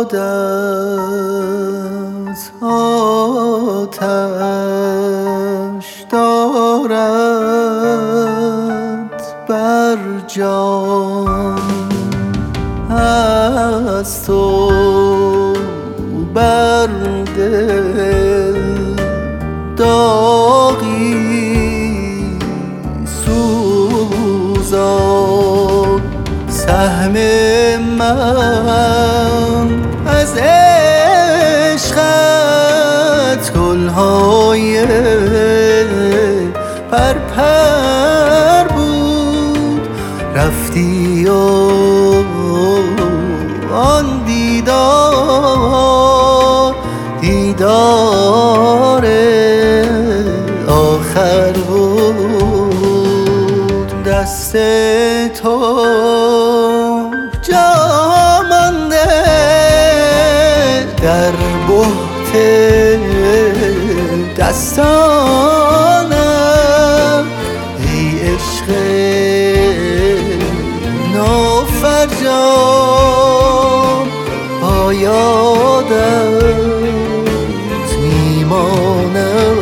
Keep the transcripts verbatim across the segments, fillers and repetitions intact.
یادت آتش دارد بر جان، از تو بر دل داغی سوزان. سهم من از عشقت گلهای پرپر بود، رفتی و آن دیدار دیدار آخر بود. دست تو جا مانده در بهت دستانم، ای عشق نافرجام، با یادت میمانم.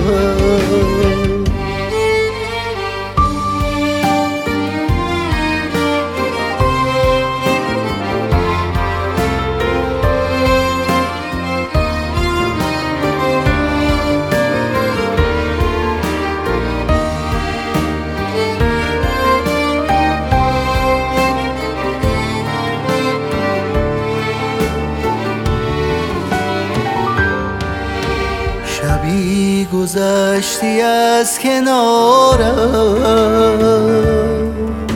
شبی گذشتی از کنارم،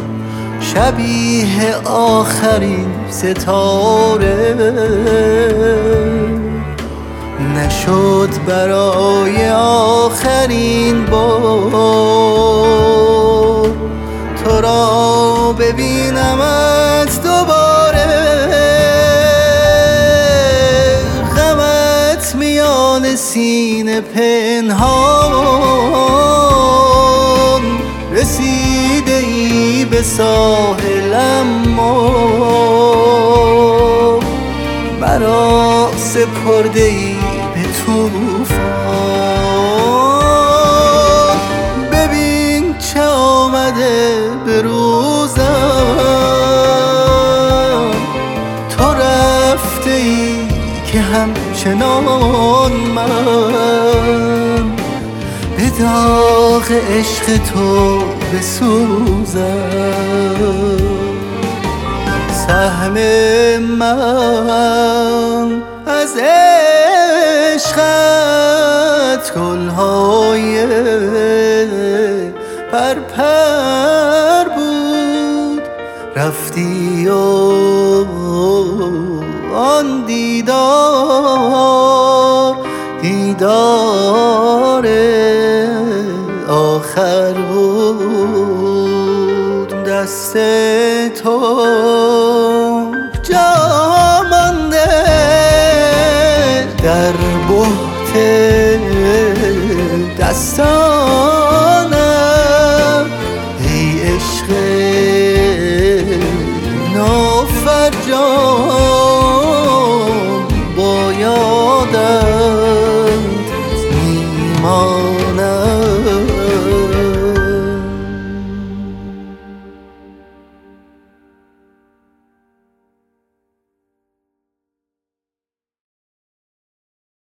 شبیه آخرین ستاره، نشد برای آخرین بار تو را ببینمت دوباره. غمت میان سینه پنهان، رسیده ای به ساحل اما مرا سپرده ای به طوفان. ببین چه آمده به روزم، تو رفته ای که همچنان من به داغ عشق تو بسوزم. سهم من از عشقت گلهای پرپر بود، رفتی و آن دیدار دیدار آخر بود. دست تو جا مانده در بهت دستان،